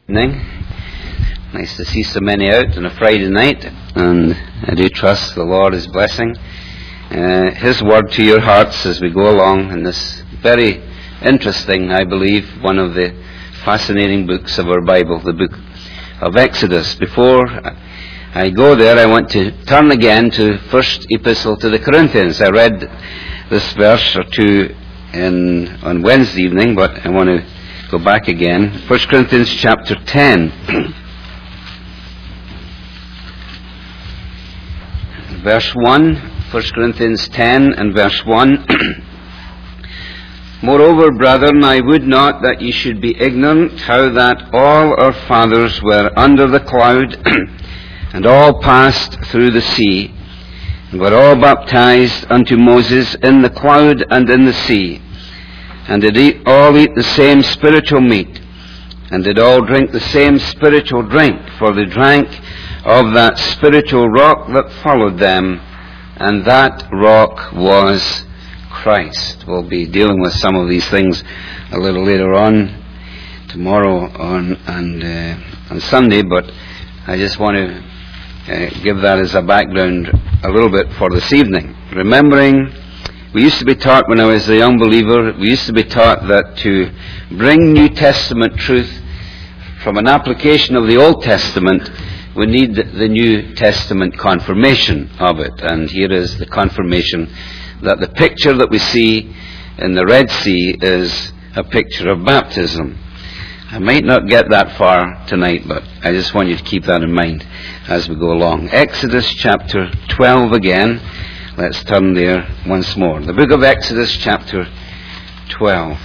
Evening. Nice to see so many out on a Friday night, and I do trust the Lord is blessing His word to your hearts as we go along in this very interesting, I believe, one of the fascinating books of our Bible, the book of Exodus. Before I go there, I want to turn again to First Epistle to the Corinthians. I read this verse or two on Wednesday evening, but I want to go back again. 1 Corinthians chapter 10. Verse 1. 1 Corinthians 10 and verse 1. Moreover, brethren, I would not that ye should be ignorant how that all our fathers were under the cloud, and all passed through the sea, and were all baptized unto Moses in the cloud and in the sea, and did all eat the same spiritual meat, and did all drink the same spiritual drink, for they drank of that spiritual rock that followed them, and that rock was Christ. We'll be dealing with some of these things a little later on, tomorrow on Sunday, but I just want to give that as a background a little bit for this evening. Remembering, we used to be taught when I was a young believer, we used to be taught that to bring New Testament truth from an application of the Old Testament, we need the New Testament confirmation of it. And here is the confirmation that the picture that we see in the Red Sea is a picture of baptism. I might not get that far tonight, but I just want you to keep that in mind as we go along. Exodus chapter 12 again. Let's turn there once more. The book of Exodus chapter 12.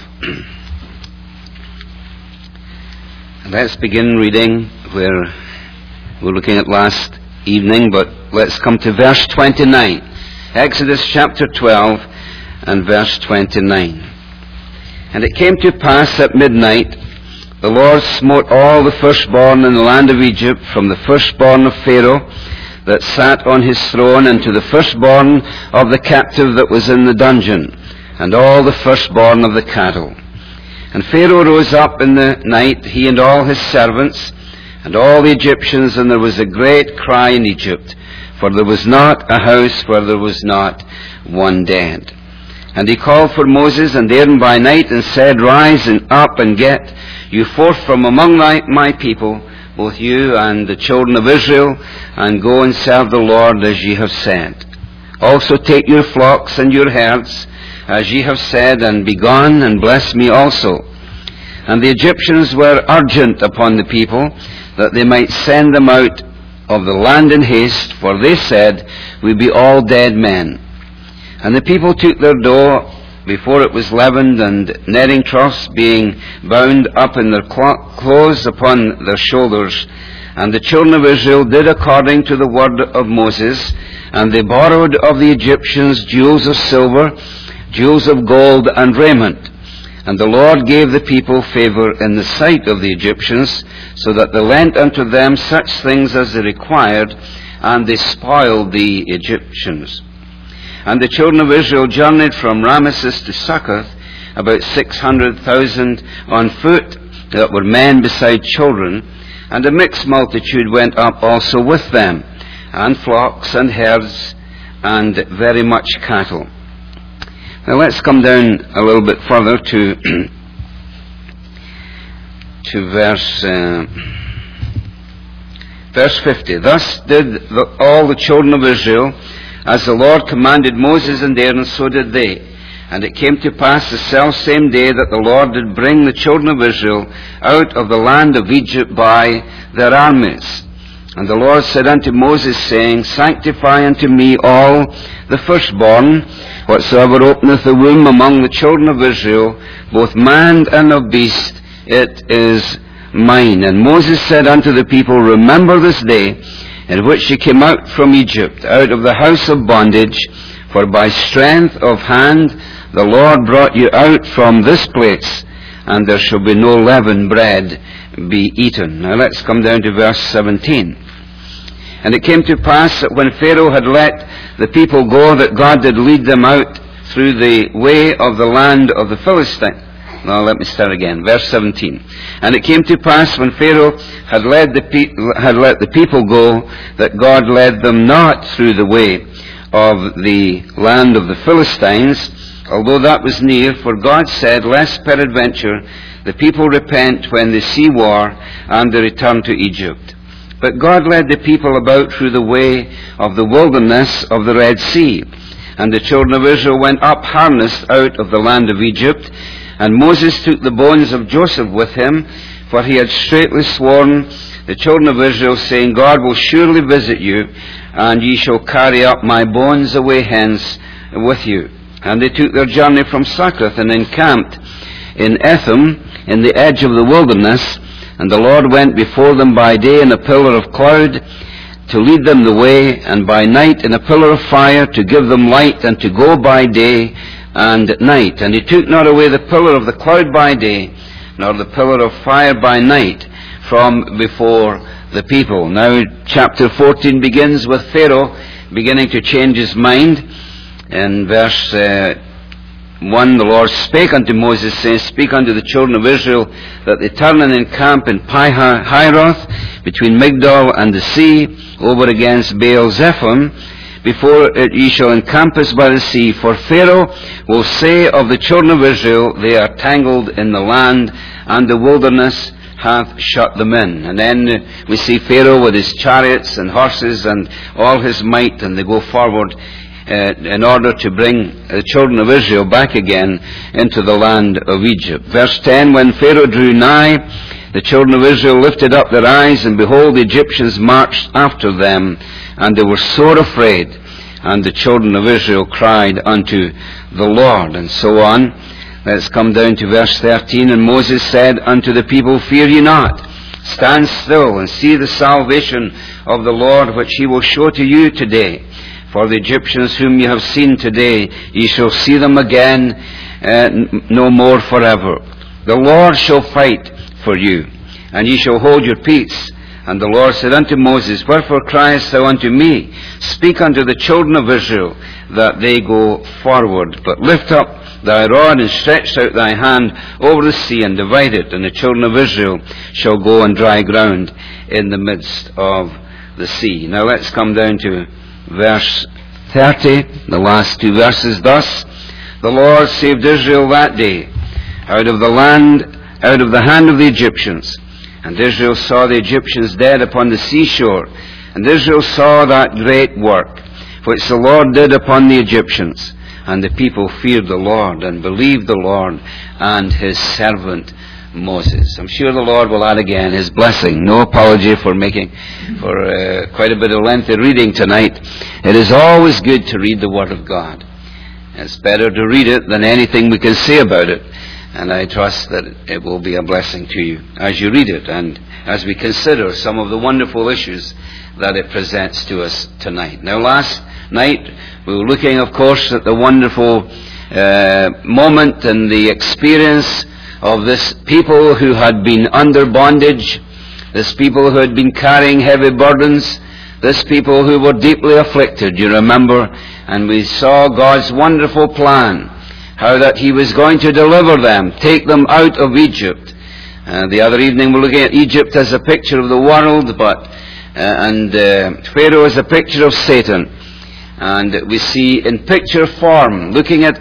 And let's begin reading where we're looking at last evening, but let's come to verse 29. Exodus chapter 12 and verse 29. And it came to pass at midnight, the Lord smote all the firstborn in the land of Egypt, from the firstborn of Pharaoh that sat on his throne, and to the firstborn of the captive that was in the dungeon, and all the firstborn of the cattle. And Pharaoh rose up in the night, he and all his servants, and all the Egyptians, and there was a great cry in Egypt, for there was not a house where there was not one dead. And he called for Moses and Aaron by night, and said, Rise and up and get you forth from among my people, both you and the children of Israel, and go and serve the Lord as ye have said. Also take your flocks and your herds, as ye have said, and be gone, and bless me also. And the Egyptians were urgent upon the people, that they might send them out of the land in haste, for they said, We be all dead men. And the people took their dough before it was leavened, and netting troughs being bound up in their clothes upon their shoulders. And the children of Israel did according to the word of Moses, and they borrowed of the Egyptians jewels of silver, jewels of gold, and raiment. And the Lord gave the people favor in the sight of the Egyptians, so that they lent unto them such things as they required, and they spoiled the Egyptians. And the children of Israel journeyed from Ramesses to Succoth, about 600,000 on foot, that were men beside children, and a mixed multitude went up also with them, and flocks and herds, and very much cattle. Now let's come down a little bit further to verse 50. Thus did all the children of Israel, as the Lord commanded Moses and Aaron, so did they. And it came to pass the selfsame day that the Lord did bring the children of Israel out of the land of Egypt by their armies. And the Lord said unto Moses, saying, Sanctify unto me all the firstborn, whatsoever openeth the womb among the children of Israel, both man and of beast, it is mine. And Moses said unto the people, Remember this day, in which ye came out from Egypt, out of the house of bondage, for by strength of hand the Lord brought you out from this place, and there shall be no leavened bread be eaten. Now let's come down to verse 17. And it came to pass that when Pharaoh had let the people go, that God did lead them out through the way of the land of the Now let me start again. Verse 17. And it came to pass when Pharaoh had let the people go, that God led them not through the way of the land of the Philistines, although that was near, for God said, lest peradventure the people repent when they see war, and they return to Egypt. But God led the people about through the way of the wilderness of the Red Sea. And the children of Israel went up harnessed out of the land of Egypt. And Moses took the bones of Joseph with him, for he had straitly sworn the children of Israel, saying, God will surely visit you, and ye shall carry up my bones away hence with you. And they took their journey from Succoth, and encamped in Etham, in the edge of the wilderness. And the Lord went before them by day in a pillar of cloud, to lead them the way, and by night in a pillar of fire, to give them light, and to go by day and night. And he took not away the pillar of the cloud by day, nor the pillar of fire by night, from before the people. Now chapter 14 begins with Pharaoh beginning to change his mind. In verse 1, the Lord spake unto Moses, saying, Speak unto the children of Israel, that they turn and encamp in Pi-hahiroth, between Migdol and the sea, over against Baal-zephon, before ye shall encompass by the sea. For Pharaoh will say of the children of Israel, They are tangled in the land, and the wilderness hath shut them in. And then we see Pharaoh with his chariots and horses and all his might, and they go forward in order to bring the children of Israel back again into the land of Egypt. Verse 10, When Pharaoh drew nigh, the children of Israel lifted up their eyes, and behold, the Egyptians marched after them, and they were sore afraid. And the children of Israel cried unto the Lord. And so on. Let's come down to verse 13. And Moses said unto the people, Fear ye not, stand still, and see the salvation of the Lord, which he will show to you today. For the Egyptians whom ye have seen today, ye shall see them again no more forever. The Lord shall fight for you, and ye shall hold your peace. And the Lord said unto Moses, Wherefore criest thou unto me? Speak unto the children of Israel, that they go forward. But lift up thy rod, and stretch out thy hand over the sea, and divide it, and the children of Israel shall go on dry ground in the midst of the sea. Now let's come down to verse 30, the last two verses. Thus the Lord saved Israel that day out of the hand of the Egyptians. And Israel saw the Egyptians dead upon the seashore. And Israel saw that great work which the Lord did upon the Egyptians. And the people feared the Lord, and believed the Lord and his servant Moses. I'm sure the Lord will add again his blessing. No apology for making quite a bit of lengthy reading tonight. It is always good to read the Word of God. It's better to read it than anything we can say about it. And I trust that it will be a blessing to you as you read it, and as we consider some of the wonderful issues that it presents to us tonight. Now, last night we were looking, of course, at the wonderful moment and the experience of this people who had been under bondage, this people who had been carrying heavy burdens, this people who were deeply afflicted, you remember, and we saw God's wonderful plan, how that he was going to deliver them, take them out of Egypt. The other evening we're looking at Egypt as a picture of the world, and Pharaoh is a picture of Satan. And we see in picture form,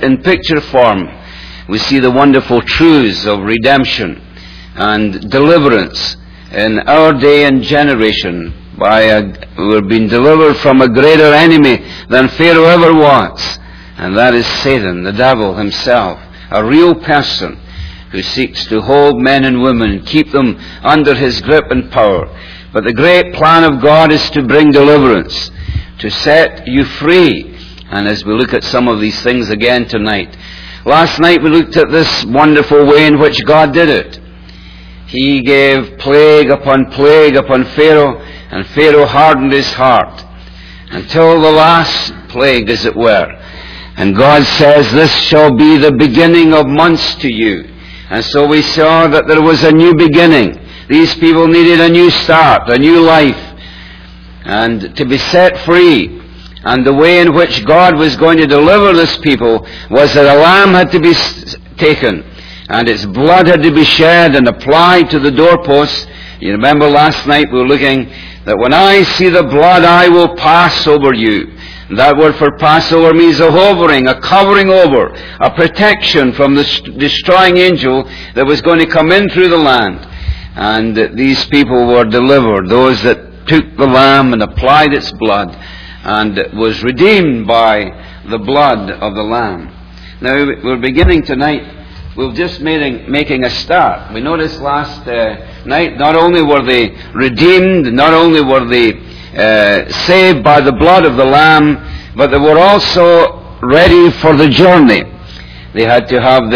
we see the wonderful truths of redemption and deliverance in our day and generation. We're being delivered from a greater enemy than Pharaoh ever was. And that is Satan, the devil himself, a real person who seeks to hold men and women and keep them under his grip and power. But the great plan of God is to bring deliverance, to set you free. And as we look at some of these things again tonight, last night we looked at this wonderful way in which God did it. He gave plague upon Pharaoh, and Pharaoh hardened his heart until the last plague, as it were. And God says, this shall be the beginning of months to you. And so we saw that there was a new beginning. These people needed a new start, a new life, and to be set free. And the way in which God was going to deliver this people was that a lamb had to be taken, and its blood had to be shed and applied to the doorposts. You remember last night we were looking that when I see the blood, I will pass over you. That word for Passover means a hovering, a covering over, a protection from the destroying angel that was going to come in through the land. And these people were delivered, those that took the lamb and applied its blood and was redeemed by the blood of the lamb. Now we're beginning tonight. We're just making a start. We noticed last night, not only were they redeemed, not only were they saved by the blood of the Lamb, but they were also ready for the journey. They had to have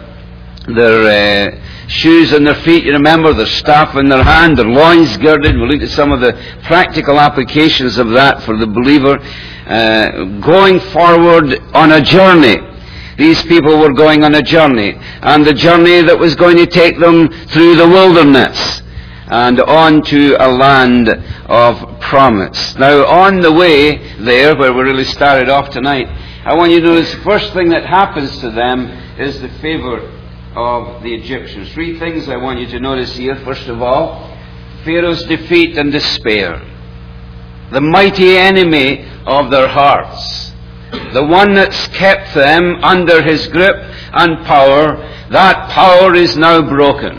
their shoes on their feet, you remember, their staff in their hand, their loins girded. We looked at some of the practical applications of that for the believer. Going forward on a journey. These people were going on a journey, and the journey that was going to take them through the wilderness and on to a land of promise. Now, on the way there, where we really started off tonight, I want you to notice the first thing that happens to them is the favor of the Egyptians. Three things I want you to notice here. First of all, Pharaoh's defeat and despair. The mighty enemy of their hearts. The one that's kept them under his grip and power, that power is now broken.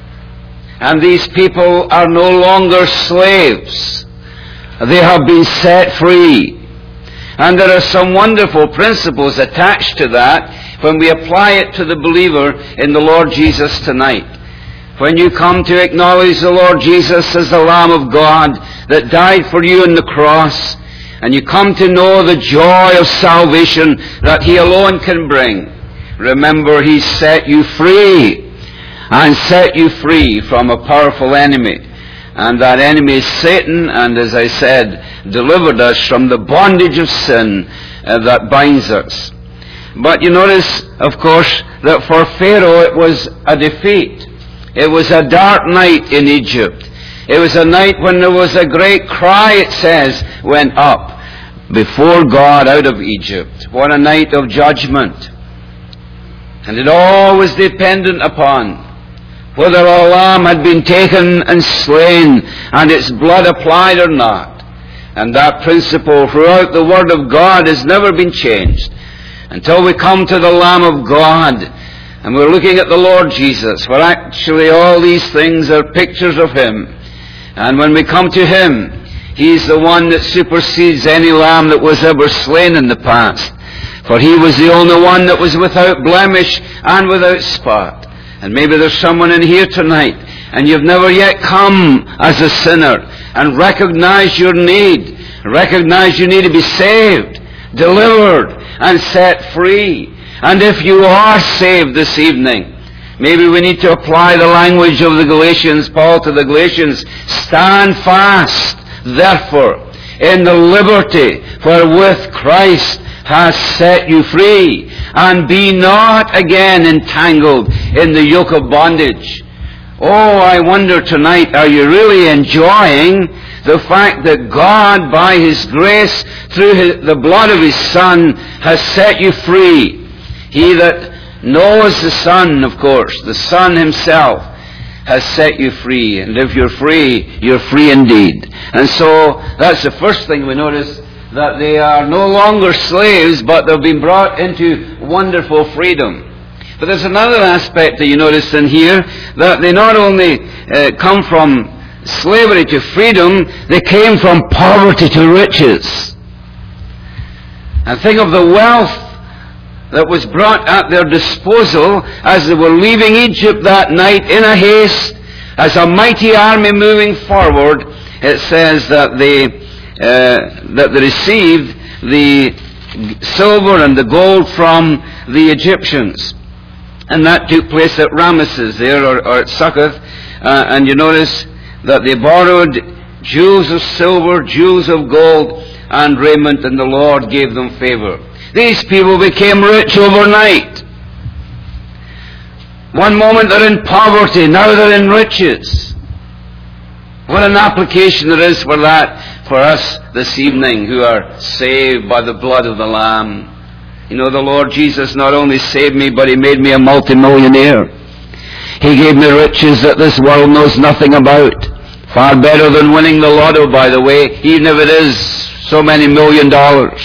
And these people are no longer slaves. They have been set free. And there are some wonderful principles attached to that when we apply it to the believer in the Lord Jesus tonight. When you come to acknowledge the Lord Jesus as the Lamb of God that died for you on the cross, and you come to know the joy of salvation that He alone can bring, remember He set you free, and set you free from a powerful enemy. And that enemy is Satan, and as I said, delivered us from the bondage of sin that binds us. But you notice, of course, that for Pharaoh it was a defeat. It was a dark night in Egypt. It was a night when there was a great cry, it says, went up before God out of Egypt. What a night of judgment. And it all was dependent upon whether a lamb had been taken and slain and its blood applied or not. And that principle throughout the Word of God has never been changed until we come to the Lamb of God and we're looking at the Lord Jesus, where actually all these things are pictures of Him. And when we come to Him, He's the one that supersedes any lamb that was ever slain in the past. For He was the only one that was without blemish and without spot. And maybe there's someone in here tonight, and you've never yet come as a sinner and recognized your need. Recognize you need to be saved, delivered, and set free. And if you are saved this evening, maybe we need to apply the language of the Galatians, Paul to the Galatians. Stand fast, therefore, in the liberty wherewith Christ has set you free, and be not again entangled in the yoke of bondage. Oh, I wonder tonight, are you really enjoying the fact that God, by His grace, through the blood of His Son, has set you free? He that knows the Son, of course, the Son Himself, has set you free. And if you're free indeed. And so, that's the first thing we notice, that they are no longer slaves, but they've been brought into wonderful freedom. But there's another aspect that you notice in here, that they not only come from slavery to freedom, they came from poverty to riches. And think of the wealth that was brought at their disposal as they were leaving Egypt that night in a haste, as a mighty army moving forward. It says that they received the silver and the gold from the Egyptians. And that took place at Ramesses there, or at Succoth. And you notice that they borrowed jewels of silver, jewels of gold, and raiment, and the Lord gave them favor. These people became rich overnight. One moment they're in poverty, now they're in riches. What an application there is for that for us this evening who are saved by the blood of the Lamb. You know, the Lord Jesus not only saved me, but He made me a multimillionaire. He gave me riches that this world knows nothing about. Far better than winning the lotto, by the way, even if it is so many $1 million.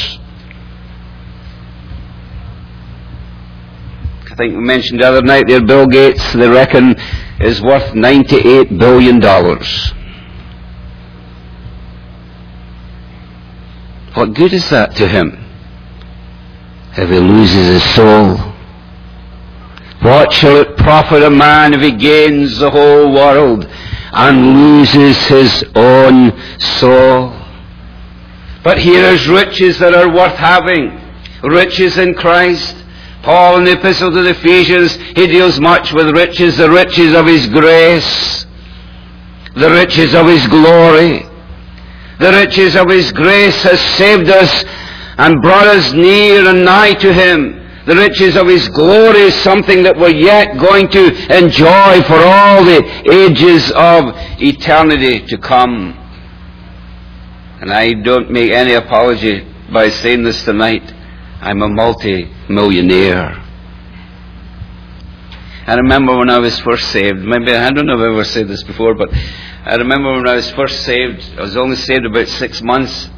I think we mentioned the other night there, Bill Gates, they reckon, is worth $98 billion. What good is that to him if he loses his soul? What shall it profit a man if he gains the whole world and loses his own soul? But here is riches that are worth having. Riches in Christ. Paul in the Epistle to the Ephesians, he deals much with riches, the riches of his grace, the riches of his glory. The riches of his grace has saved us and brought us near and nigh to him. The riches of his glory is something that we're yet going to enjoy for all the ages of eternity to come. And I don't make any apology by saying this tonight. I'm a multi-millionaire. I remember when I was first saved, maybe, I don't know if I've ever said this before, but I remember when I was first saved, I was only saved about 6 months,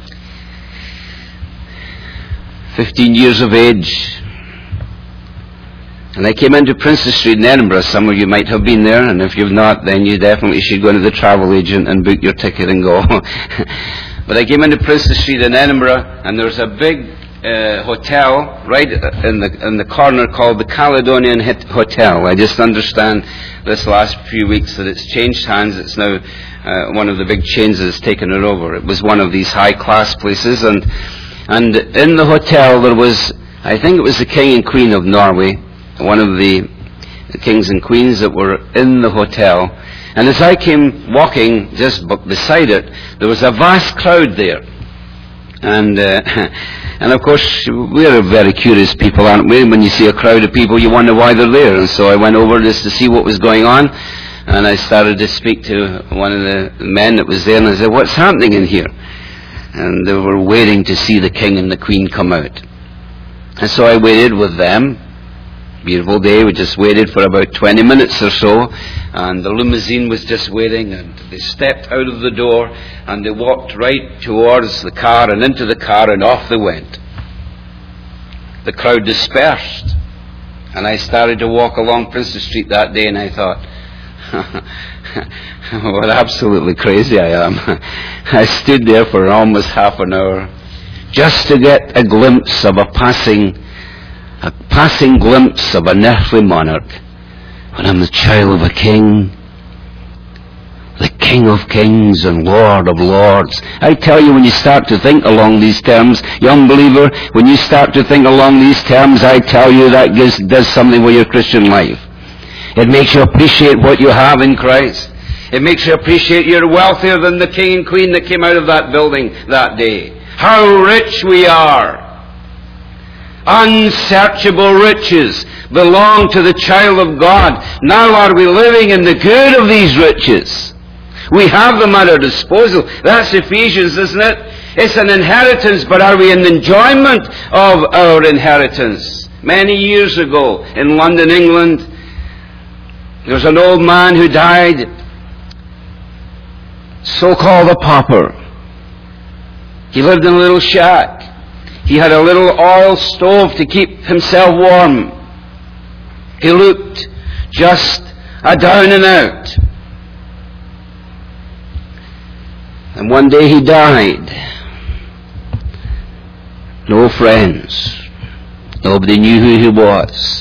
15 years of age. And I came into Princess Street in Edinburgh. Some of you might have been there, and if you've not, then you definitely should go to the travel agent and book your ticket and go. But I came into Princess Street in Edinburgh, and there was a big hotel right in the corner called the Caledonian Hotel. I just understand this last few weeks that it's changed hands. It's now one of the big chains that's taken it over. It was one of these high-class places, and in the hotel there was, I think it was the King and Queen of Norway, one of the kings and queens that were in the hotel. And as I came walking just beside it, there was a vast crowd there. And of course, we're very curious people, aren't we? When you see a crowd of people, you wonder why they're there. And so I went over just to see what was going on. And I started to speak to one of the men that was there. And I said, "What's happening in here?" And they were waiting to see the king and the queen come out. And so I waited with them. Beautiful day. We just waited for about 20 minutes or so, and the limousine was just waiting, and they stepped out of the door and they walked right towards the car and into the car, and off they went. The crowd dispersed, and I started to walk along Princess Street that day, and I thought, what absolutely crazy I am. I stood there for almost half an hour just to get a glimpse of a passing glimpse of an earthly monarch, when I'm the child of a king, the King of Kings and Lord of Lords. I tell you, when you start to think along these terms, young believer, when you start to think along these terms, I tell you that does something with your Christian life. It makes you appreciate what you have in Christ. It makes you appreciate you're wealthier than the king and queen that came out of that building that day. How rich we are. Unsearchable riches belong to the child of God. Now are we living in the good of these riches? We have them at our disposal. That's Ephesians, isn't it? It's an inheritance, but are we in the enjoyment of our inheritance? Many years ago in London, England, there was an old man who died, so-called a pauper. He lived in a little shack. He had a little oil stove to keep himself warm. He looked just a down and out. And one day he died. No friends. Nobody knew who he was.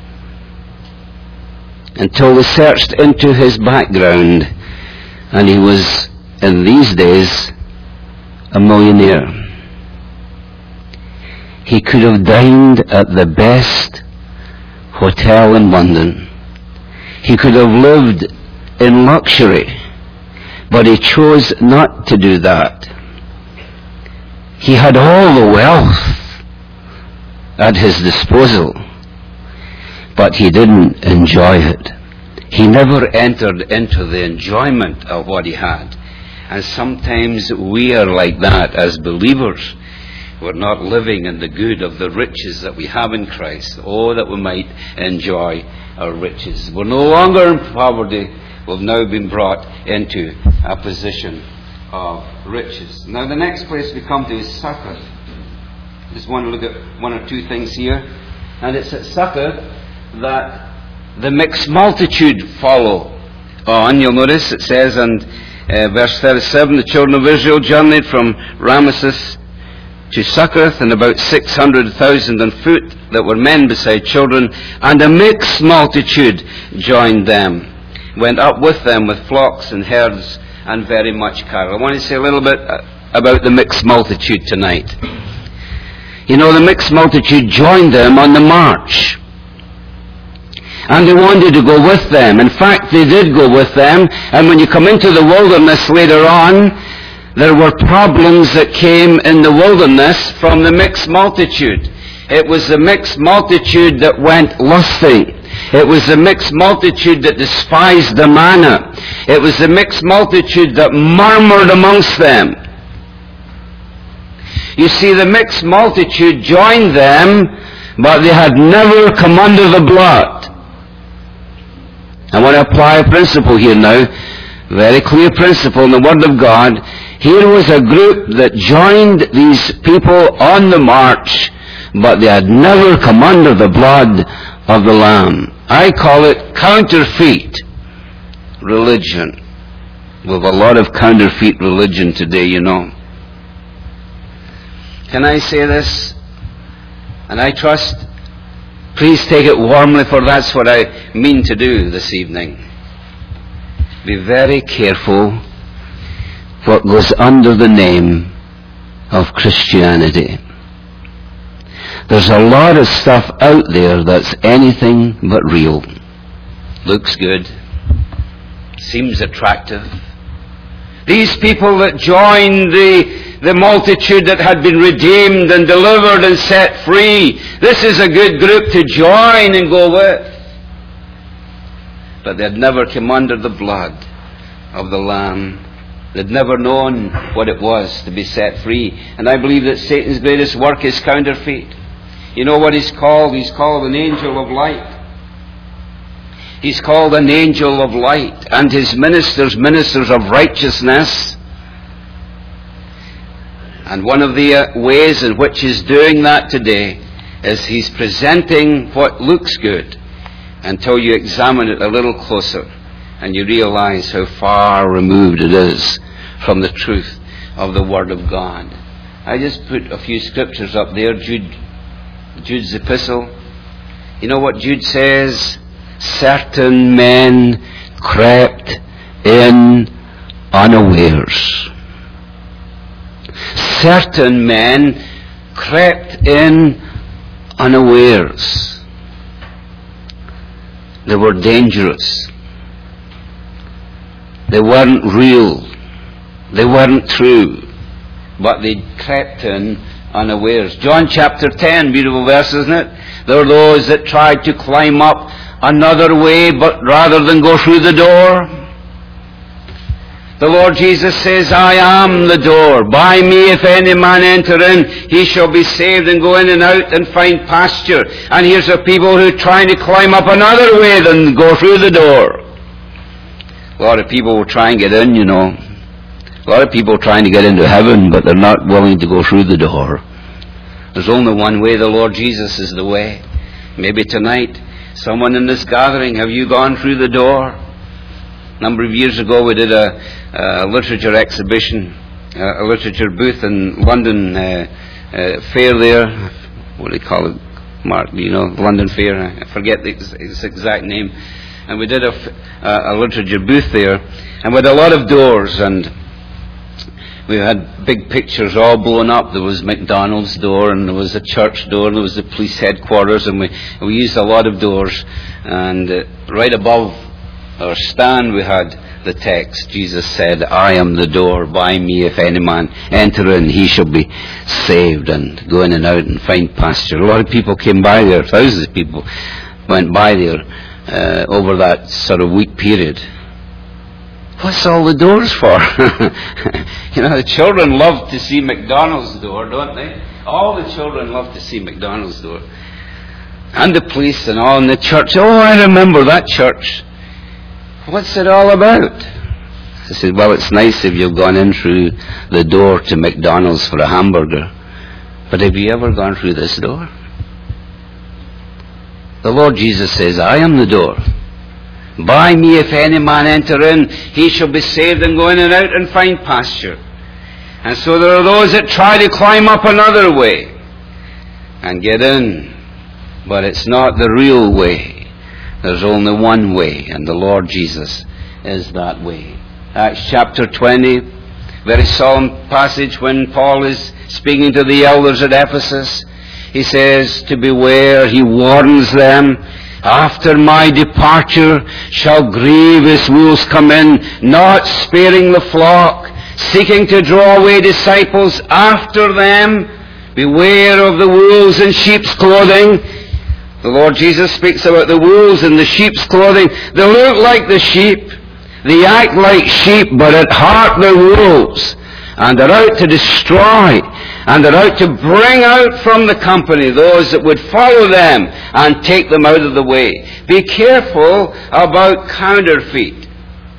Until they searched into his background, and he was, in these days, a millionaire. He could have dined at the best hotel in London. He could have lived in luxury, but he chose not to do that. He had all the wealth at his disposal, but he didn't enjoy it. He never entered into the enjoyment of what he had. And sometimes we are like that as believers. We're not living in the good of the riches that we have in Christ. Oh, that we might enjoy our riches. We're no longer in poverty. We've now been brought into a position of riches. Now, the next place we come to is Succoth. Just want to look at one or two things here. And it's at Succoth that the mixed multitude follow on. You'll notice it says in verse 37, the children of Israel journeyed from Ramesses to Succoth, and about 600,000 on foot that were men beside children, and a mixed multitude joined them, went up with them with flocks and herds and very much cattle. I want to say a little bit about the mixed multitude tonight. You know, the mixed multitude joined them on the march, and they wanted to go with them. In fact, they did go with them, and when you come into the wilderness later on, there were problems that came in the wilderness from the mixed multitude. It was the mixed multitude that went lusting. It was the mixed multitude that despised the manna. It was the mixed multitude that murmured amongst them. You see, the mixed multitude joined them, but they had never come under the blood. I want to apply a principle here now, very clear principle in the Word of God. Here was a group that joined these people on the march, but they had never come under the blood of the Lamb. I call it counterfeit religion. We have a lot of counterfeit religion today, you know. Can I say this? And I trust, please take it warmly, for that's what I mean to do this evening. Be very careful what goes under the name of Christianity. There's a lot of stuff out there that's anything but real. Looks good. Seems attractive. These people that joined the multitude that had been redeemed and delivered and set free, this is a good group to join and go with. But they had never come under the blood of the Lamb. They'd never known what it was to be set free. And I believe that Satan's greatest work is counterfeit. You know what he's called? He's called an angel of light. He's called an angel of light. And his ministers, ministers of righteousness. And one of the ways in which he's doing that today is he's presenting what looks good until you examine it a little closer and you realize how far removed it is from the truth of the Word of God. I just put a few scriptures up there. Jude's epistle. You know what Jude says? Certain men crept in unawares. Certain men crept in unawares. They were dangerous. They weren't real. They weren't true. But they crept in unawares. John chapter 10, beautiful verse, isn't it? There are those that tried to climb up another way, but rather than go through the door. The Lord Jesus says, I am the door. By me if any man enter in, he shall be saved and go in and out and find pasture. And here's a people who are trying to climb up another way than go through the door. A lot of people will try and get in, you know. A lot of people trying to get into heaven, but they're not willing to go through the door. There's only one way. The Lord Jesus is the way. Maybe tonight, someone in this gathering, have you gone through the door? A number of years ago, we did a literature exhibition, a literature booth in London Fair there. What do you call it, Mark? Do you know, London Fair? I forget its exact name. And we did a literature booth there, and with a lot of doors, and we had big pictures all blown up. There was McDonald's door, and there was a church door, and there was the police headquarters, and we used a lot of doors. And right above our stand we had the text. Jesus said, I am the door. By me if any man enter in, he shall be saved and go in and out and find pasture. A lot of people came by there. Thousands of people went by there over that sort of week period. What's all the doors for? You know, the children love to see McDonald's door, don't they? All the children love to see McDonald's door. And the police and all in the church. Oh, I remember that church. What's it all about? I said, well, it's nice if you've gone in through the door to McDonald's for a hamburger. But have you ever gone through this door? The Lord Jesus says, I am the door. By me, if any man enter in, he shall be saved and go in and out and find pasture. And so there are those that try to climb up another way and get in. But it's not the real way. There's only one way, and the Lord Jesus is that way. Acts chapter 20, very solemn passage when Paul is speaking to the elders at Ephesus. He says to beware, he warns them, after my departure shall grievous wolves come in, not sparing the flock, seeking to draw away disciples after them. Beware of the wolves in sheep's clothing. The Lord Jesus speaks about the wolves in the sheep's clothing. They look like the sheep. They act like sheep, but at heart they're wolves. And they're out to destroy. And they're out to bring out from the company those that would follow them and take them out of the way. Be careful about counterfeit.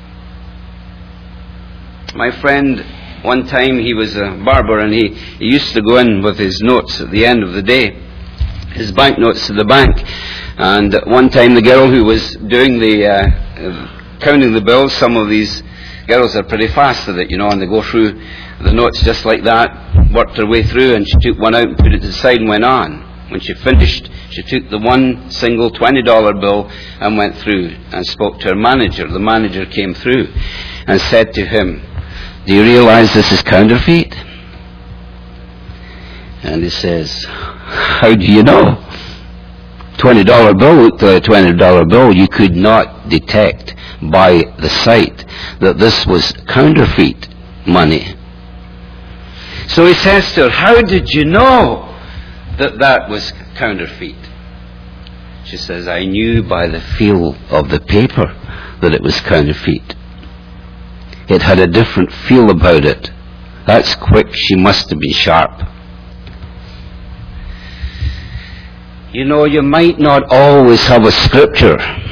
My friend, one time he was a barber and he used to go in with his notes at the end of the day, his bank notes to the bank. And one time the girl who was doing the counting the bills, some of these girls are pretty fast at it, and they go through the notes just like that, worked her way through, and she took one out and put it to the side and went on. When she finished, she took the one single $20 bill and went through and spoke to her manager. The manager came through and said to him, do you realize this is counterfeit? And he says, how do you know? $20 bill looked like a $20 bill. You could not detect by the sight that this was counterfeit money. So he says to her, how did you know that that was counterfeit? She says, I knew by the feel of the paper that it was counterfeit. It had a different feel about it. That's quick. She must have been sharp. You might not always have a scripture,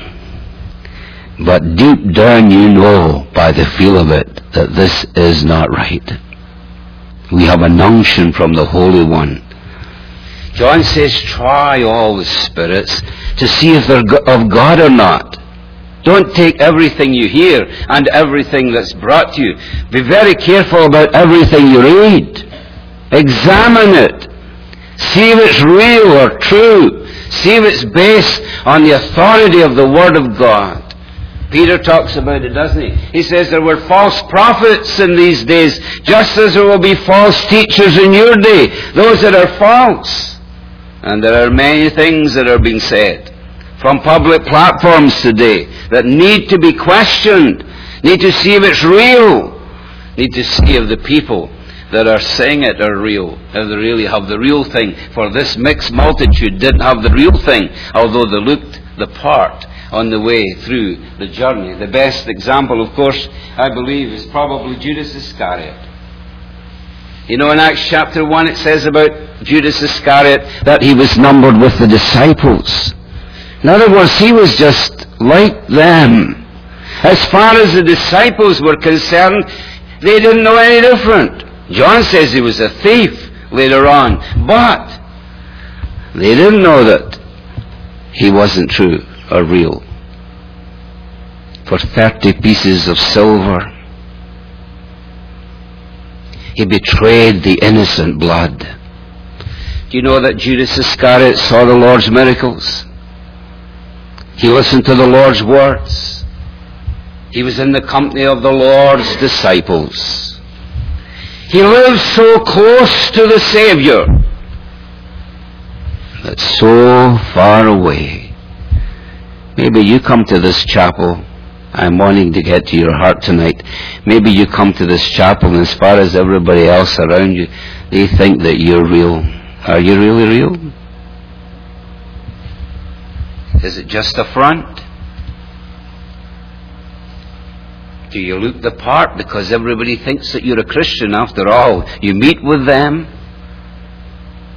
but deep down you know by the feel of it that this is not right. We have an unction from the Holy One. John says, try all the spirits to see if they're of God or not. Don't take everything you hear and everything that's brought to you. Be very careful about everything you read. Examine it. See if it's real or true. See if it's based on the authority of the Word of God. Peter talks about it, doesn't he? He says there were false prophets in these days, just as there will be false teachers in your day. Those that are false. And there are many things that are being said from public platforms today that need to be questioned, need to see if it's real, need to see if the people that are saying it are real, if they really have the real thing. For this mixed multitude didn't have the real thing, although they looked the part on the way through the journey. The best example, of course, I believe, is probably Judas Iscariot. In Acts chapter 1 it says about Judas Iscariot that he was numbered with the disciples. In other words, he was just like them. As far as the disciples were concerned, they didn't know any different. John says he was a thief later on, but they didn't know that he wasn't true or real. For 30 pieces of silver, he betrayed the innocent blood. Do you know that Judas Iscariot saw the Lord's miracles? He listened to the Lord's words. He was in the company of the Lord's disciples. He lived so close to the Savior that so far away. Maybe you come to this chapel. I'm wanting to get to your heart tonight. Maybe you come to this chapel and as far as everybody else around you, they think that you're real. Are you really real? Is it just a front? Do you look the part because everybody thinks that you're a Christian after all? You meet with them.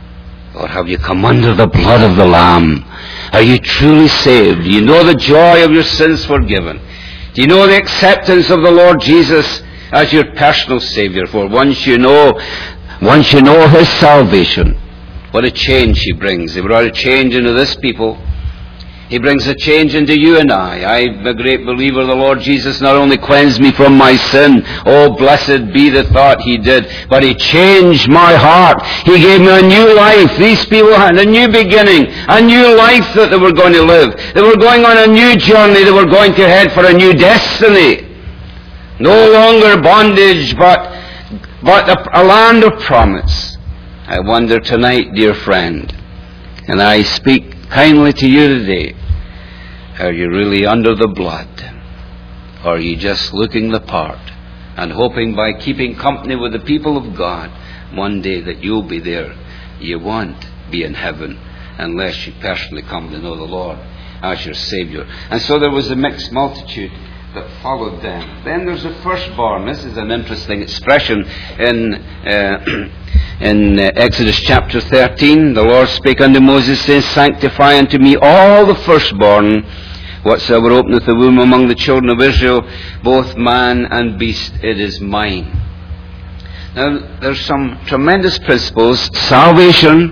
Or have you come under the blood of the Lamb? Are you truly saved? Do you know the joy of your sins forgiven? Do you know the acceptance of the Lord Jesus as your personal Savior? For once you know His salvation, what a change He brings. He brought a change into this people. He brings a change into you and I. I'm a great believer the Lord Jesus not only cleansed me from my sin, oh blessed be the thought He did, but He changed my heart. He gave me a new life. These people had a new beginning, a new life that they were going to live. They were going on a new journey. They were going to head for a new destiny. No longer bondage, but a land of promise. I wonder tonight, dear friend, and I speak kindly to you today, are you really under the blood? Or are you just looking the part and hoping by keeping company with the people of God one day that you'll be there? You won't be in heaven unless you personally come to know the Lord as your Savior. And so there was a mixed multitude that followed them. Then there's the firstborn. This is an interesting expression in Exodus chapter 13. The Lord spake unto Moses, saying, Sanctify unto me all the firstborn, whatsoever openeth the womb among the children of Israel, both man and beast, it is mine. Now, there's some tremendous principles. Salvation.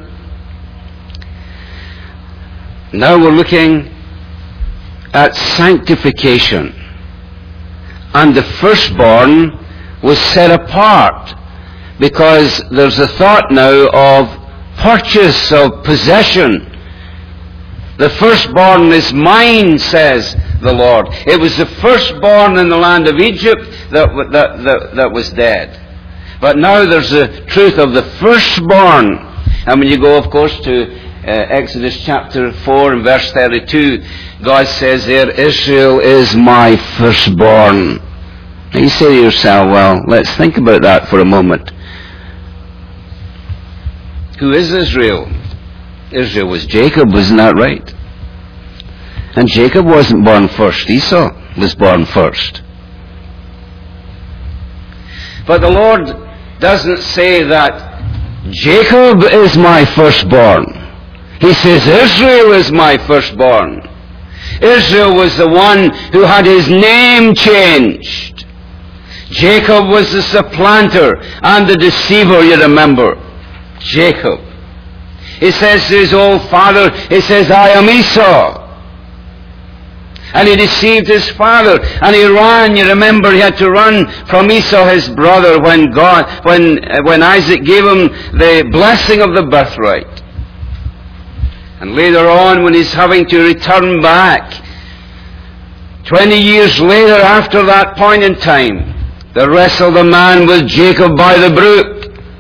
Now we're looking at sanctification. And the firstborn was set apart, because there's a thought now of purchase, of possession. The firstborn is mine, says the Lord. It was the firstborn in the land of Egypt that was dead. But now there's the truth of the firstborn. And when you go, of course, to Exodus chapter 4 and verse 32, God says there, Israel is my firstborn. And you say to yourself, well, let's think about that for a moment. Who is Israel? Israel was Jacob, wasn't that right? And Jacob wasn't born first. Esau was born first. But the Lord doesn't say that Jacob is my firstborn. He says Israel is my firstborn. Israel was the one who had his name changed. Jacob was the supplanter and the deceiver, you remember. Jacob. He says to his old father, he says, I am Esau. And he deceived his father, and he ran. You remember, he had to run from Esau, his brother, when Isaac gave him the blessing of the birthright. And later on, when he's having to return back, 20 years later, after that point in time, there wrestled a man with Jacob by the brook.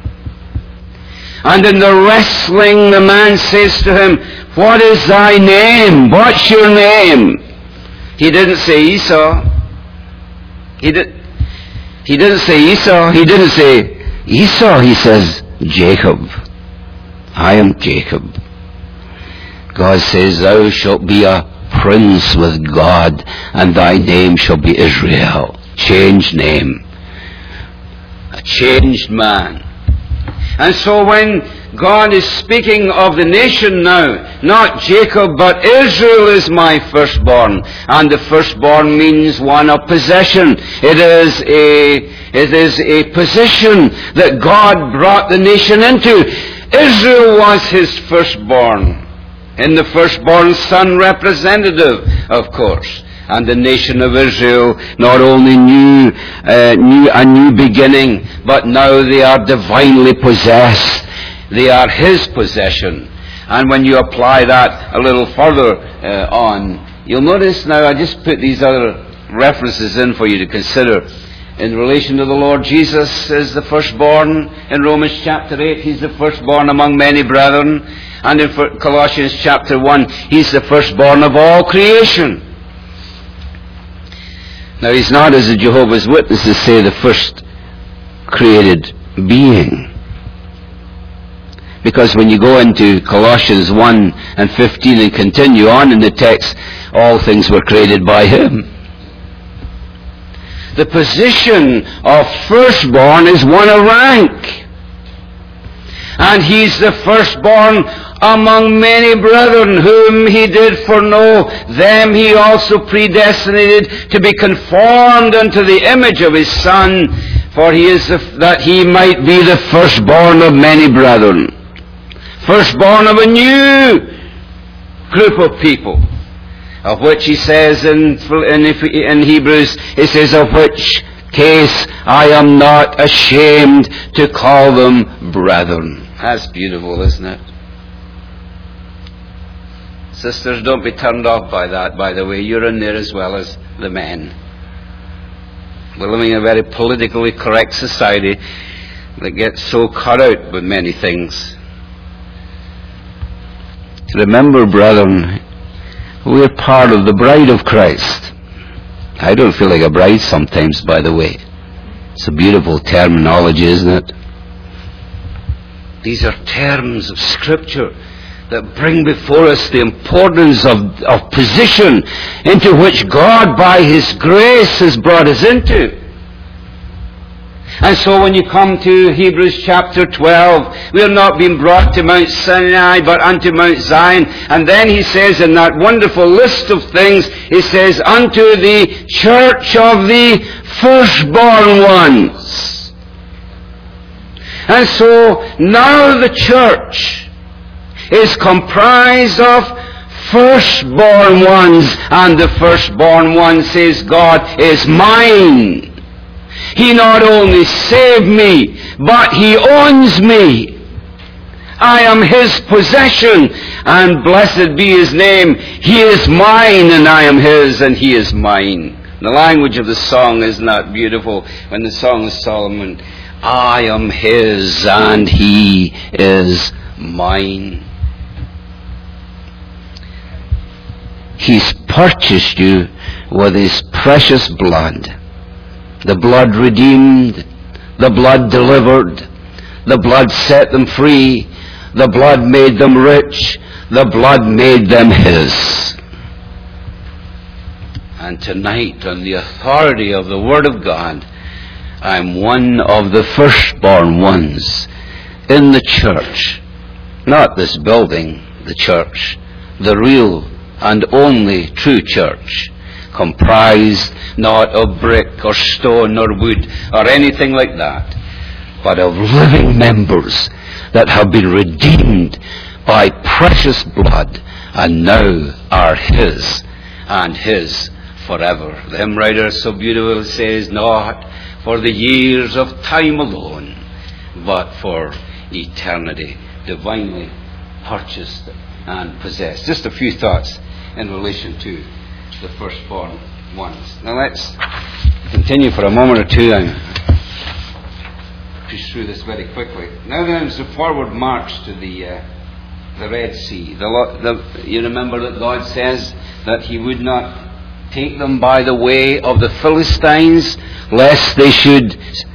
And in the wrestling, the man says to him, what is thy name? What's your name? He didn't say Esau. He didn't say Esau. He didn't say Esau. He says Jacob. I am Jacob. God says, thou shalt be a prince with God, and thy name shall be Israel. Changed name. A changed man. And so when God is speaking of the nation now, not Jacob, but Israel is my firstborn. And the firstborn means one of possession. It is a position that God brought the nation into. Israel was his firstborn. In the firstborn son representative, of course. And the nation of Israel not only knew a new beginning, but now they are divinely possessed. They are his possession. And when you apply that a little further on, you'll notice now I just put these other references in for you to consider. In relation to the Lord Jesus as the firstborn, in Romans chapter 8, he's the firstborn among many brethren. And in Colossians chapter 1, he's the firstborn of all creation. Now, he's not, as the Jehovah's Witnesses say, the first created being. Because when you go into Colossians 1 and 15 and continue on in the text, all things were created by him. The position of firstborn is one of rank. And he's the firstborn among many brethren, whom he did foreknow, them he also predestinated to be conformed unto the image of his Son, for he is that he might be the firstborn of many brethren. Firstborn of a new group of people, of which he says in Hebrews, he says, of which case I am not ashamed to call them brethren. That's beautiful, isn't it? Sisters, don't be turned off by that, by the way. You're in there as well as the men. We're living in a very politically correct society that gets so cut out with many things. Remember, brethren, we're part of the bride of Christ. I don't feel like a bride sometimes, by the way. It's a beautiful terminology, isn't it? These are terms of Scripture that bring before us the importance of position into which God, by His grace, has brought us into. And so when you come to Hebrews chapter 12, we are not being brought to Mount Sinai, but unto Mount Zion. And then he says in that wonderful list of things, he says, unto the church of the firstborn ones. And so now the church is comprised of firstborn ones, and the firstborn one says, God is mine. He not only saved me, but He owns me. I am His possession, and blessed be His name. He is mine, and I am His, and He is mine. The language of the song is not beautiful. When the song of Solomon, I am His, and He is mine. He's purchased you with His precious blood. The blood redeemed, the blood delivered, the blood set them free, the blood made them rich, the blood made them His. And tonight, on the authority of the Word of God, I'm one of the firstborn ones in the church. Not this building, the church, the real and only true church, comprised not of brick or stone or wood or anything like that, but of living members that have been redeemed by precious blood and now are His and His forever. The hymn writer so beautiful says, not for the years of time alone, but for eternity, divinely purchased and possessed. Just a few thoughts in relation to the firstborn ones. Now let's continue for a moment or two. I'll push through this very quickly. Now there's a forward march to the Red Sea. You remember that God says that He would not take them by the way of the Philistines, lest they should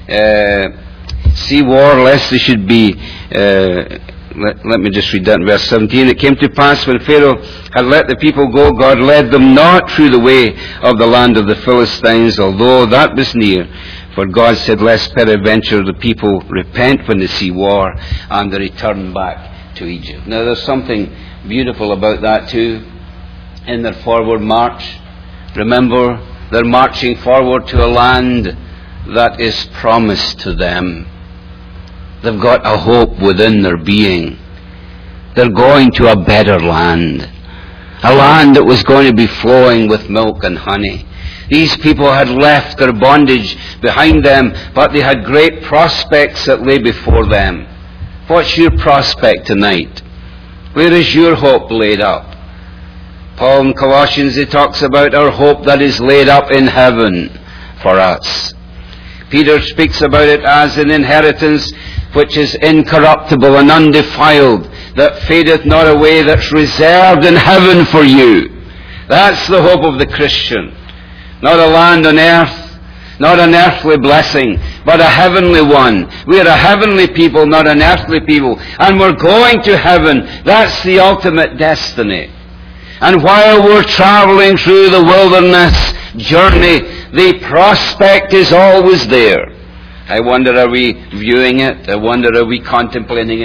see war, lest they should be... Let me just read that in verse 17. It came to pass when Pharaoh had let the people go, God led them not through the way of the land of the Philistines, although that was near. For God said, lest peradventure the people repent when they see war, and they return back to Egypt. Now there's something beautiful about that too, in their forward march. Remember, they're marching forward to a land that is promised to them. They've got a hope within their being. They're going to a better land. A land that was going to be flowing with milk and honey. These people had left their bondage behind them, but they had great prospects that lay before them. What's your prospect tonight? Where is your hope laid up? Paul in Colossians, he talks about our hope that is laid up in heaven for us. Peter speaks about it as an inheritance which is incorruptible and undefiled, that fadeth not away, that's reserved in heaven for you. That's the hope of the Christian. Not a land on earth, not an earthly blessing, but a heavenly one. We are a heavenly people, not an earthly people. And we're going to heaven. That's the ultimate destiny. And while we're traveling through the wilderness journey, the prospect is always there. I wonder, are we viewing it? I wonder, are we contemplating it?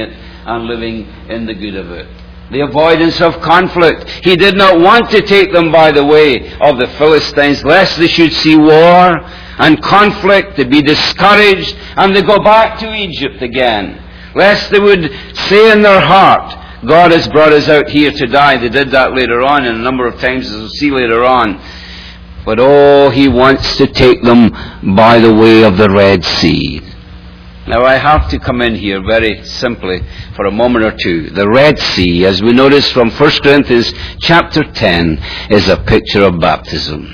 and living in the good of it. The avoidance of conflict. He did not want to take them by the way of the Philistines, lest they should see war and conflict, to be discouraged, and they go back to Egypt again. Lest they would say in their heart, God has brought us out here to die. They did that later on, and a number of times, as we'll see later on. But He wants to take them by the way of the Red Sea. Now I have to come in here very simply for a moment or two. The Red Sea, as we notice from 1 Corinthians chapter 10, is a picture of baptism.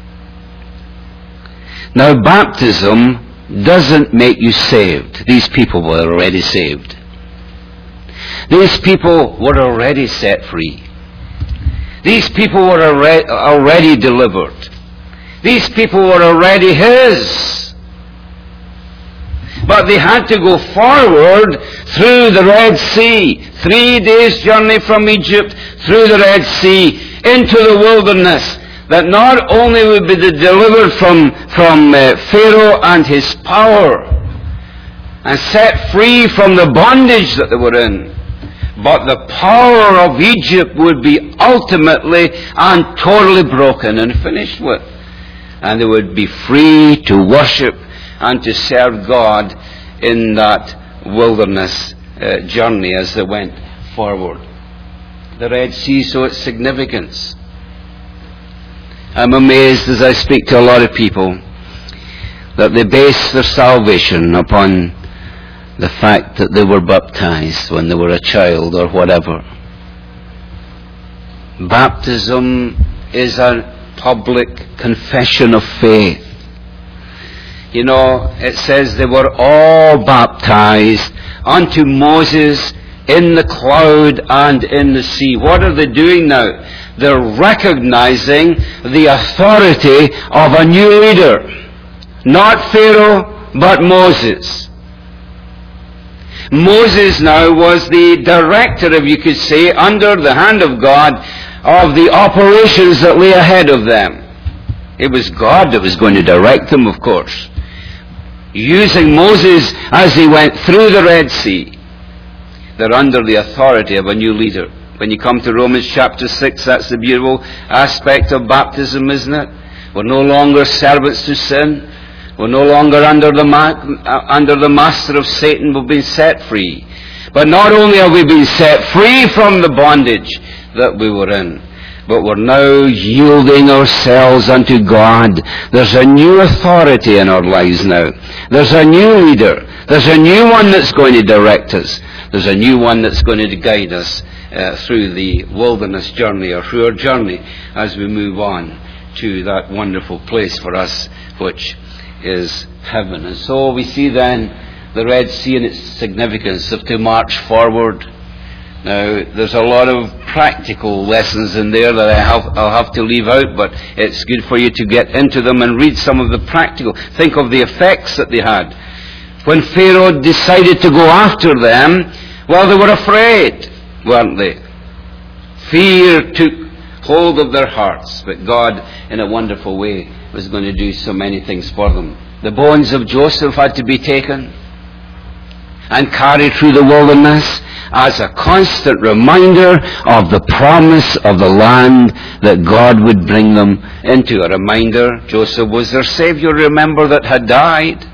Now baptism doesn't make you saved. These people were already saved. These people were already set free. These people were already delivered. These people were already His. But they had to go forward through the Red Sea. 3 days' journey from Egypt, through the Red Sea, into the wilderness. That not only would be delivered from Pharaoh and his power, and set free from the bondage that they were in, but the power of Egypt would be ultimately and totally broken and finished with. And they would be free to worship and to serve God in that wilderness journey as they went forward. The Red Sea, so its significance. I'm amazed as I speak to a lot of people that they base their salvation upon the fact that they were baptized when they were a child or whatever. Baptism is a public confession of faith. You know, it says they were all baptized unto Moses in the cloud and in the sea. What are they doing now? They're recognizing the authority of a new leader. Not Pharaoh, but Moses. Moses now was the director, if you could say, under the hand of God, of the operations that lay ahead of them. It was God that was going to direct them, of course. Using Moses as he went through the Red Sea. They're under the authority of a new leader. When you come to Romans chapter 6, that's the beautiful aspect of baptism, isn't it? We're no longer servants to sin. We're no longer under the master of Satan. We've been set free. But not only have we been set free from the bondage that we were in, but we're now yielding ourselves unto God. There's a new authority in our lives now. There's a new leader. There's a new one that's going to direct us. There's a new one that's going to guide us through the wilderness journey, or through our journey as we move on to that wonderful place for us, which is heaven. And so we see then the Red Sea and its significance of to march forward. Now, there's a lot of practical lessons in there that I'll have to leave out, but it's good for you to get into them and read some of the practical. Think of the effects that they had. When Pharaoh decided to go after them, well, they were afraid, weren't they? Fear took hold of their hearts, but God, in a wonderful way, was going to do so many things for them. The bones of Joseph had to be taken and carried through the wilderness as a constant reminder of the promise of the land that God would bring them into. A reminder, Joseph was their Savior, remember, that had died.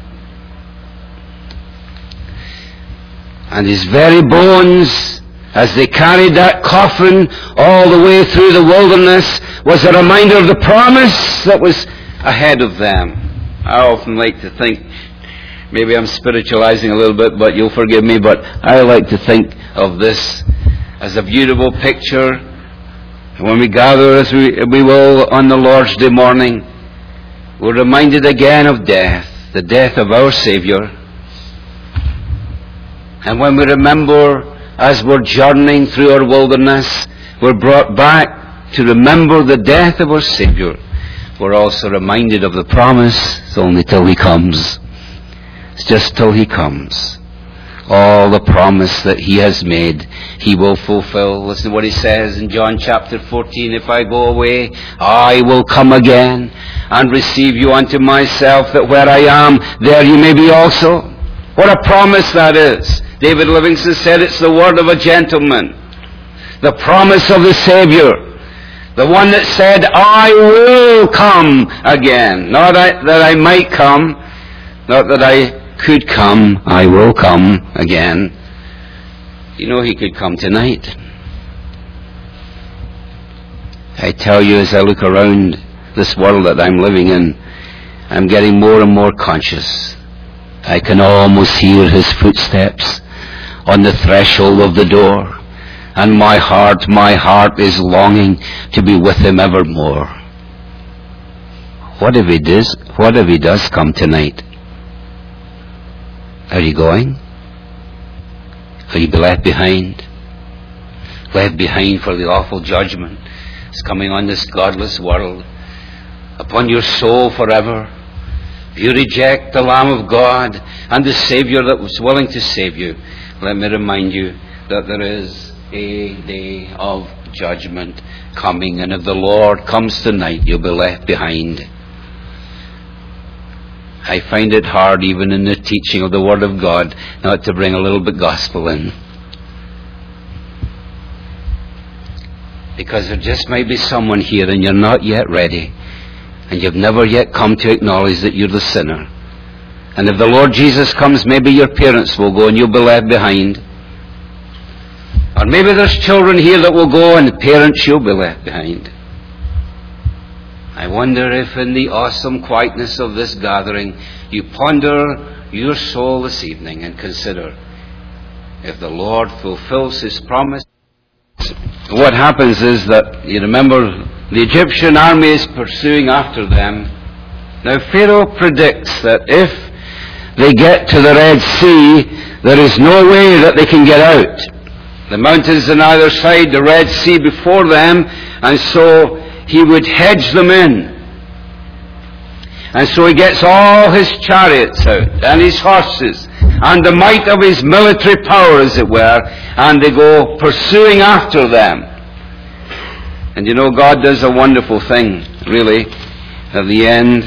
And his very bones, as they carried that coffin all the way through the wilderness, was a reminder of the promise that was ahead of them. I often like to think, maybe I'm spiritualizing a little bit, but you'll forgive me, but I like to think of this as a beautiful picture. When we gather, as we will on the Lord's Day morning, we're reminded again of death, the death of our Savior. And when we remember, as we're journeying through our wilderness, we're brought back to remember the death of our Savior. We're also reminded of the promise. It's only till He comes. It's just till He comes. All the promise that He has made, He will fulfill. Listen to what He says in John chapter 14. If I go away, I will come again and receive you unto myself, that where I am, there you may be also. What a promise that is. David Livingstone said it's the word of a gentleman. The promise of the Savior. The one that said, I will come again. Not that I might come. Not that I could come. I will come again. You know he could come tonight. I tell you, as I look around this world that I'm living in, I'm getting more and more conscious. I can almost hear his footsteps on the threshold of the door. And my heart is longing to be with him evermore. What if he does come tonight? Are you going? Will you be left behind? Left behind for the awful judgment that's coming on this godless world, upon your soul forever. If you reject the Lamb of God and the Savior that was willing to save you, let me remind you that there is a day of judgment coming, and if the Lord comes tonight, you'll be left behind. I find it hard, even in the teaching of the Word of God, not to bring a little bit gospel in. Because there just might be someone here and you're not yet ready, and you've never yet come to acknowledge that you're the sinner. And if the Lord Jesus comes, maybe your parents will go and you'll be left behind. Or maybe there's children here that will go and parents, you'll be left behind. I wonder if in the awesome quietness of this gathering, you ponder your soul this evening and consider, if the Lord fulfills his promise. What happens is that, you remember, the Egyptian army is pursuing after them. Now Pharaoh predicts that if they get to the Red Sea, there is no way that they can get out. The mountains on either side, the Red Sea before them, and so he would hedge them in. And so he gets all his chariots out, and his horses, and the might of his military power, as it were, and they go pursuing after them. And you know, God does a wonderful thing, really, at the end,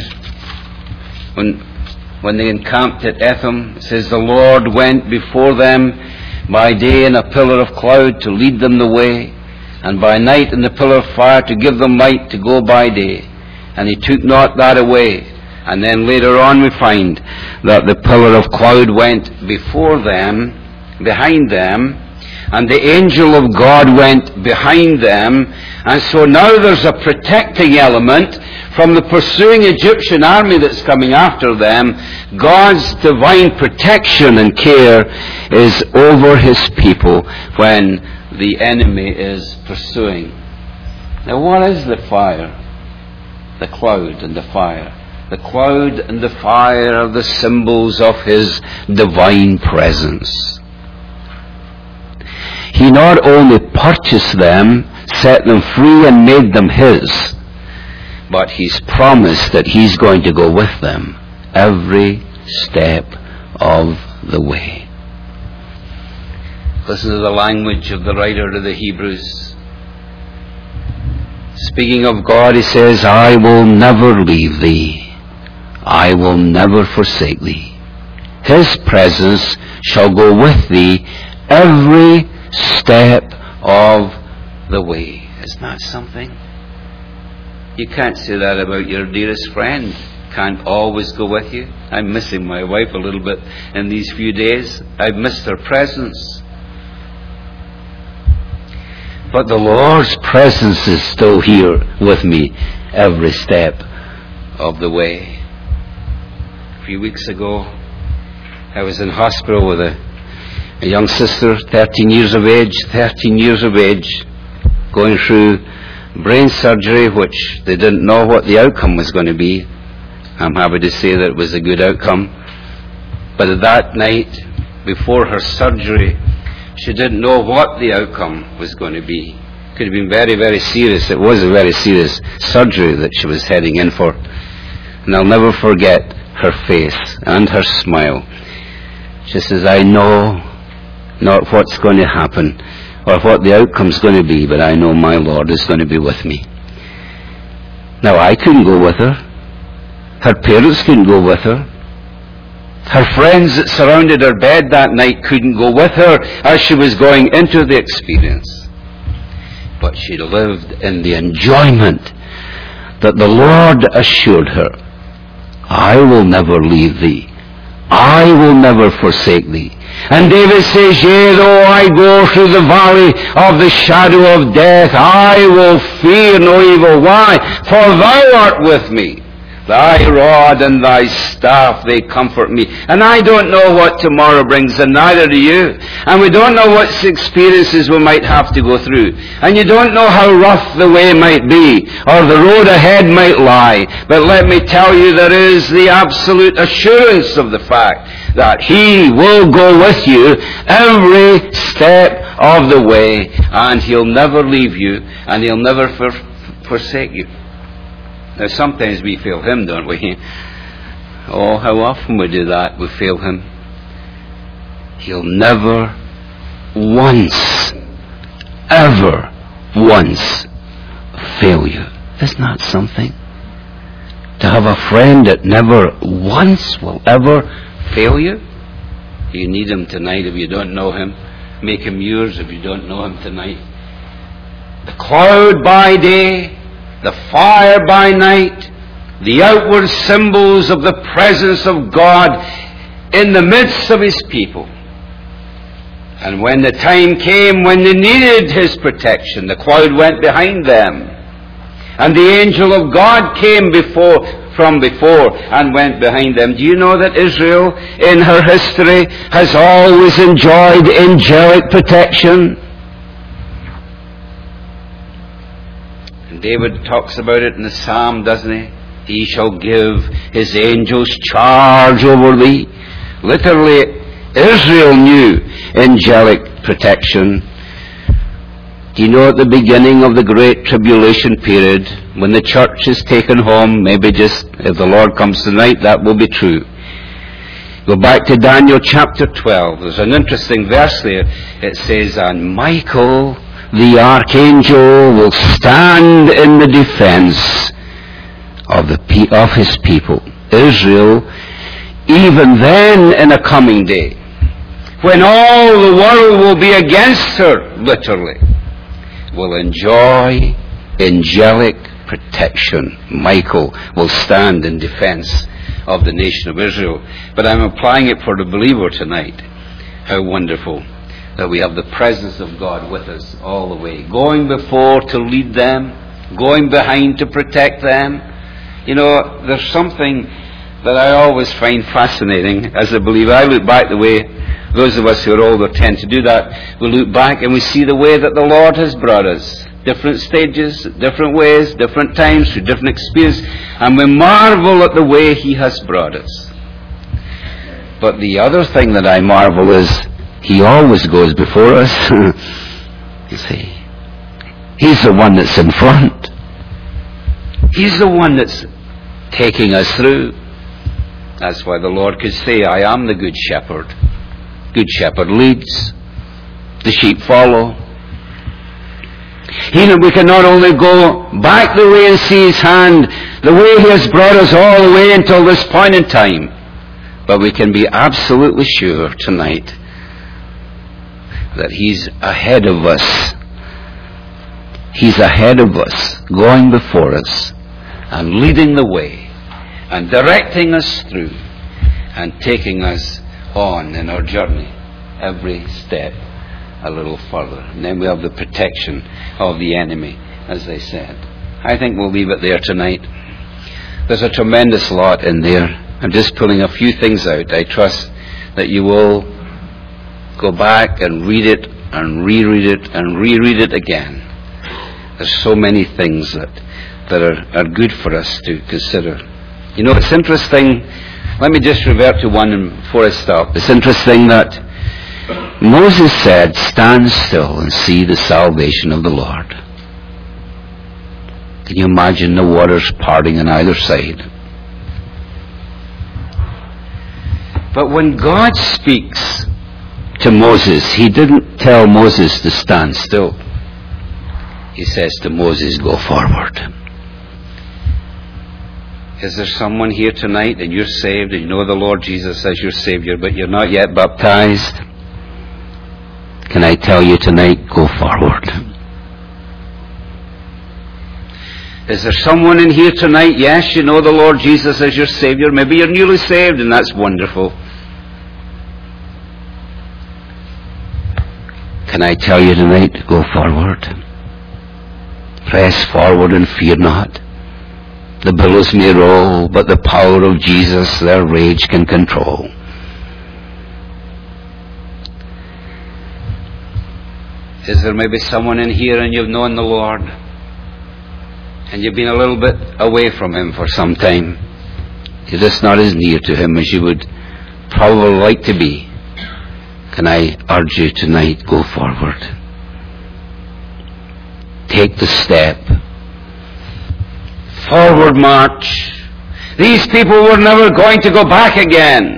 when they encamped at Etham. It says, the Lord went before them by day in a pillar of cloud to lead them the way, and by night in the pillar of fire to give them light to go by day. And he took not that away. And then later on we find that the pillar of cloud went before them, behind them, and the angel of God went behind them. And so now there's a protecting element from the pursuing Egyptian army that's coming after them. God's divine protection and care is over his people when the enemy is pursuing. Now what is the fire? The cloud and the fire. The cloud and the fire are the symbols of his divine presence. He not only purchased them, set them free and made them his, but he's promised that he's going to go with them every step of the way. Listen to the language of the writer to the Hebrews. Speaking of God, he says, I will never leave thee. I will never forsake thee. His presence shall go with thee every step of the way. Isn't that something? You can't say that about your dearest friend. Can't always go with you. I'm missing my wife a little bit in these few days. I've missed her presence. But the Lord's presence is still here with me every step of the way. A few weeks ago, I was in hospital with a young sister, 13 years of age, going through brain surgery, which they didn't know what the outcome was going to be. I'm happy to say that it was a good outcome. But that night, before her surgery, she didn't know what the outcome was going to be. It could have been very, very serious. It was a very serious surgery that she was heading in for. And I'll never forget her face and her smile. She says, I know not what's going to happen or what the outcome's going to be, but I know my Lord is going to be with me. Now, I couldn't go with her. Her parents couldn't go with her. Her friends that surrounded her bed that night couldn't go with her as she was going into the experience. But she lived in the enjoyment that the Lord assured her, I will never leave thee. I will never forsake thee. And David says, yea, though I go through the valley of the shadow of death, I will fear no evil. Why? For thou art with me. Thy rod and thy staff, they comfort me. And I don't know what tomorrow brings, and neither do you. And we don't know what experiences we might have to go through. And you don't know how rough the way might be, or the road ahead might lie. But let me tell you, there is the absolute assurance of the fact that He will go with you every step of the way, and He'll never leave you, and He'll never forsake you. Now sometimes we fail Him, don't we? Oh, how often we do that. We fail Him. He'll never once, ever once fail you. Isn't that something? To have a friend that never once will ever fail you? You need Him tonight if you don't know Him. Make Him yours if you don't know Him tonight. The cloud by day, the fire by night, the outward symbols of the presence of God in the midst of His people. And when the time came when they needed His protection, the cloud went behind them. And the angel of God came from before and went behind them. Do you know that Israel in her history has always enjoyed angelic protection? David talks about it in the Psalm, doesn't he? He shall give His angels charge over thee. Literally, Israel knew angelic protection. Do you know at the beginning of the Great Tribulation period, when the church is taken home, maybe just if the Lord comes tonight, that will be true. Go back to Daniel chapter 12. There's an interesting verse there. It says, and Michael the archangel will stand in the defense of his people, Israel, even then in a coming day, when all the world will be against her, literally, will enjoy angelic protection. Michael will stand in defense of the nation of Israel. But I'm applying it for the believer tonight. How wonderful that we have the presence of God with us all the way, going before to lead them, going behind to protect them. You know, there's something that I always find fascinating as a believer. I look back the way those of us who are older tend to do that. We look back and we see the way that the Lord has brought us. Different stages, different ways, different times, through different experiences. And we marvel at the way He has brought us. But the other thing that I marvel is He always goes before us. You see, He's the one that's in front. He's the one that's taking us through. That's why the Lord could say, I am the good shepherd. Good shepherd leads. The sheep follow. We can not only go back the way and see His hand, the way He has brought us all the way until this point in time, but we can be absolutely sure tonight that He's ahead of us. He's ahead of us, going before us, and leading the way, and directing us through, and taking us on in our journey, every step a little further. And then we have the protection of the enemy, as I said. I think we'll leave it there tonight. There's a tremendous lot in there. I'm just pulling a few things out. I trust that you will go back and read it and reread it and reread it again. There's so many things that are good for us to consider. You know, it's interesting. Let me just revert to one before I stop. It's interesting that Moses said, stand still and see the salvation of the Lord. Can you imagine the waters parting on either side? But when God speaks to Moses, He didn't tell Moses to stand still. He says to Moses, go forward. Is there someone here tonight and you're saved and you know the Lord Jesus as your Savior, but you're not yet baptized? Can I tell you tonight, go forward. Is there someone in here tonight, yes, you know the Lord Jesus as your Savior, maybe you're newly saved and that's wonderful. Can I tell you tonight, go forward. Press forward and fear not. The billows may roll, but the power of Jesus their rage can control. Is there maybe someone in here and you've known the Lord and you've been a little bit away from Him for some time? You're just not as near to Him as you would probably like to be. Can I urge you tonight, go forward. Take the step. Forward march. These people were never going to go back again.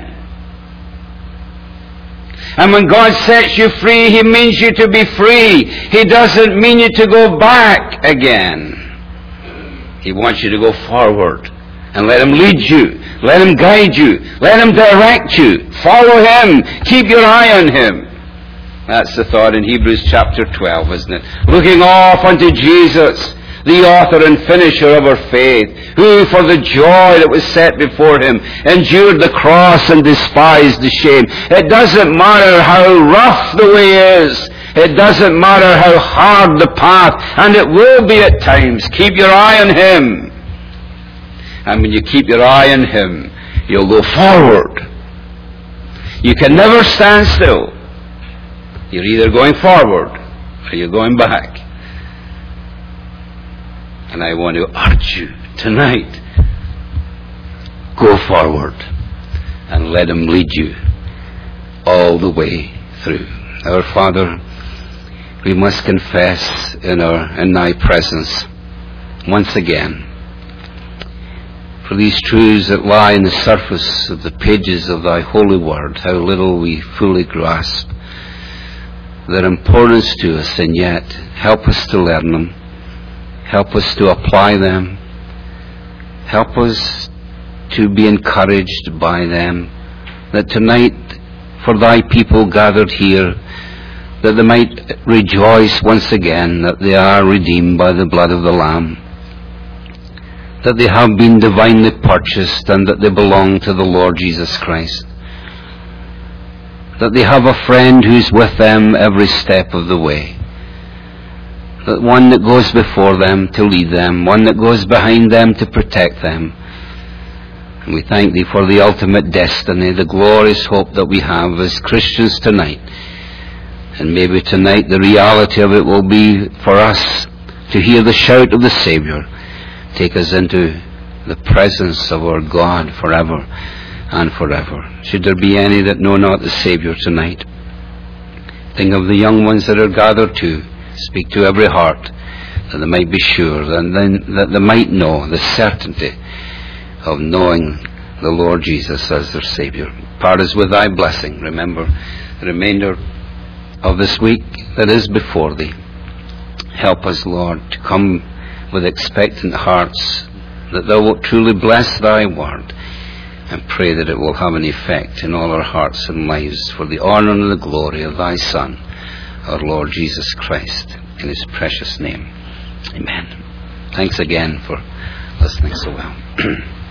And when God sets you free, He means you to be free. He doesn't mean you to go back again. He wants you to go forward and let Him lead you. Let Him guide you. Let Him direct you. Follow Him. Keep your eye on Him. That's the thought in Hebrews chapter 12, isn't it? Looking off unto Jesus, the author and finisher of our faith, who for the joy that was set before Him endured the cross and despised the shame. It doesn't matter how rough the way is. It doesn't matter how hard the path, and it will be at times. Keep your eye on Him. And when you keep your eye on Him, you'll go forward. You can never stand still. You're either going forward or you're going back. And I want to urge you tonight, go forward and let Him lead you all the way through. Our Father, we must confess in Thy presence once again for these truths that lie in the surface of the pages of Thy holy word, how little we fully grasp their importance to us, and yet help us to learn them. Help us to apply them. Help us to be encouraged by them. That tonight, for Thy people gathered here, that they might rejoice once again that they are redeemed by the blood of the Lamb. That they have been divinely purchased and that they belong to the Lord Jesus Christ. That they have a friend who's with them every step of the way. That one that goes before them to lead them, one that goes behind them to protect them. And we thank Thee for the ultimate destiny, the glorious hope that we have as Christians tonight. And maybe tonight the reality of it will be for us to hear the shout of the Savior, take us into the presence of our God forever and forever. Should there be any that know not the Savior tonight, think of the young ones that are gathered too. Speak to every heart, that they might be sure, that they might know the certainty of knowing the Lord Jesus as their Savior. Part us with Thy blessing. Remember the remainder of this week that is before Thee. Help us, Lord, to come with expectant hearts, that Thou wilt truly bless Thy word, and pray that it will have an effect in all our hearts and lives for the honor and the glory of Thy Son, our Lord Jesus Christ, in His precious name. Amen. Thanks again for listening so well.